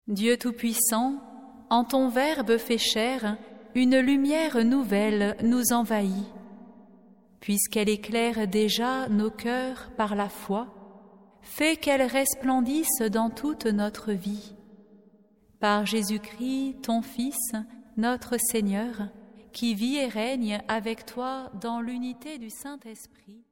Dieu Tout-Puissant, en ton Verbe fait chair, une lumière nouvelle nous envahit. Puisqu'elle éclaire déjà nos cœurs par la foi, fais qu'elle resplendisse dans toute notre vie. Par Jésus-Christ, ton Fils, notre Seigneur, qui vit et règne avec toi dans l'unité du Saint-Esprit.